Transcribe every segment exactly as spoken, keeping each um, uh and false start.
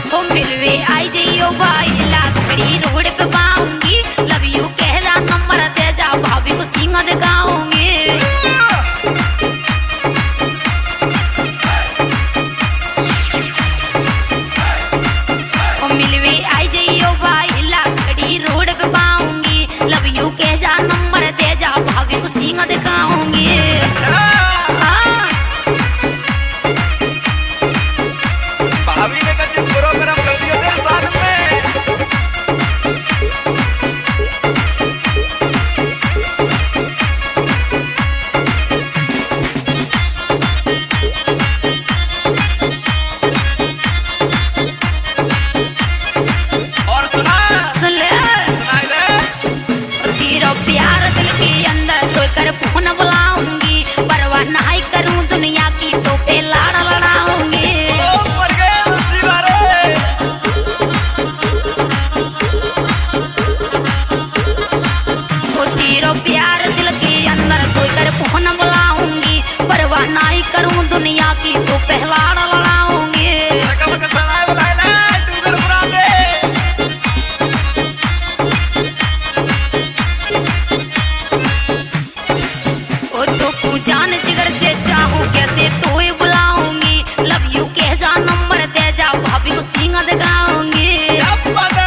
ओ मिलवे आई जाइयो भाई लाखड़ी रोड पे पाऊंगी लव यू कहला नंबर दे जा भाभी को सींगा दिखाऊंगी ओ मिलवे आई जाइयो भाई लाखड़ी रोड पे पाऊंगी लव यू कह जा नंबर दे जा भाभी को सींगा दिखाऊंगी भाभी ने कच्चे प्रोग्राम कर दिया तेरे साथ में और सुना सुन ले सुनाई दे तेरा प्यार दिल के अंदर कोई कर फोन बुलाऊंगी परवाह नहीं करूं दुनिया की तो पे लाड़ लड़ाऊंगी ओ मर गए उसी बारे ओ तेरा प्यार दिल के अंदर कोई कर फोन बुलाऊंगी परवाह नहीं करूं दुनिया की तो पे लाड़ लड़ाऊंगी लगा लगा सुनाई बुलाए ले डूगर बुरा दे ओ तो तू जान जिगर से चाहूं कैसे तो ही बुलाऊंगी लव यू कह जा नंबर दे जा भाभी को सींगा दिखाऊंगी अब पता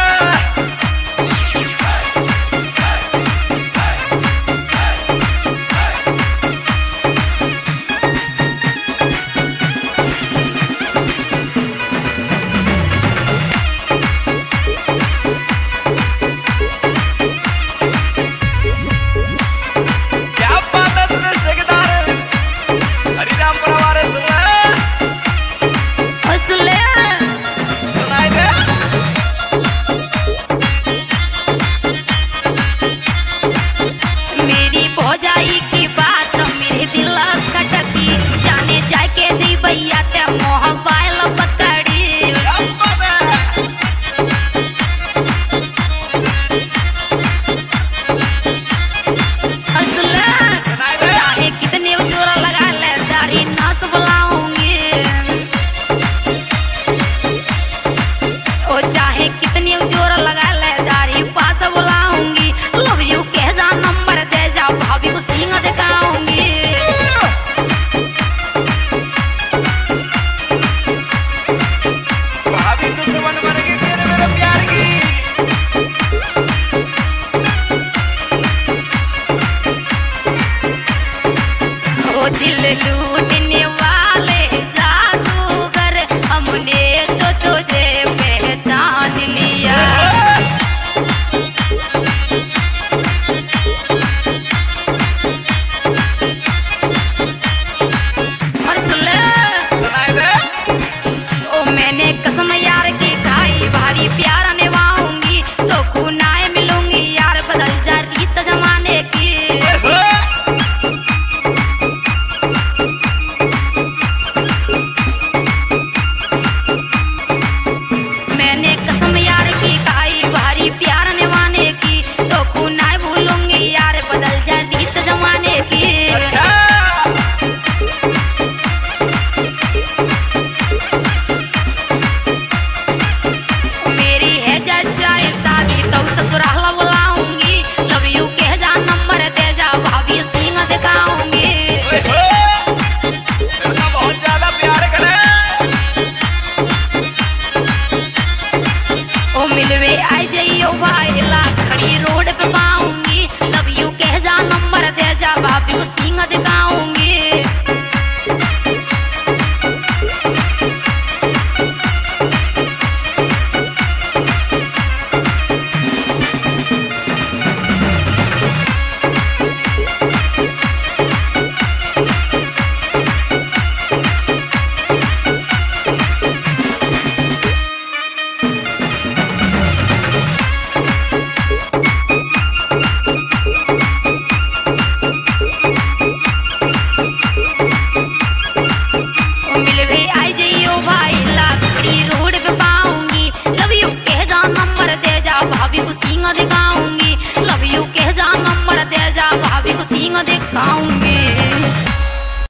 क्या बात है सुरेश ठेकेदार हरिराम परवारे सुन ले असले सुनाई दे मेरी भौजाई की बात मेरे दिल खटकी जाने जाके दी भैया ते मोह बाल पकड़ी अब पता असले सुनाई दे चाहे कितने जोर लगा ले दाढ़ी नाच बुलाऊंगी ओ चाहे कितने जोर लगा ले दाढ़ी पास बुलाऊंगी लव यू कह जा नंबर दे जा भाभी को सींगा दिखाऊंगी भाभी दुश्मन बन गई तेरे मेरे प्यार की ओ दिल लूटने वाले जादूगर हमने तो तुझे पहचान लिया और सुन ले सुनाई दे ओ मैंने कसम यार की खाई भारी प्यार निभाऊंगी तो खुनाए मिलूंगी यार बदल जा रीत जमाने की मैंने कसम यार की खाई भारी प्यार निभाने की तो खुनाए भूलूंगी यार बदल जा रीत जमाने की अच्छा मेरी है जजाए शादी तो ससुराल बुलाऊंगी लव यू कह जा नंबर दे जा भाभी सींगा दिखाऊंगी ओए हो तेरा बहुत ज्यादा प्यार करे ओ मिलवे आई जाइयो भाई लाखड़ी रोड पे पाऊंगी लव यू कह जा नंबर दे जा भाभी को सींगा दिखाऊंगी ओ मिलवे आई जाइयो भाई लाखड़ी रोड पे पाऊंगी लव यू कह जा नंबर दे जा भाभी को सींगा दिखा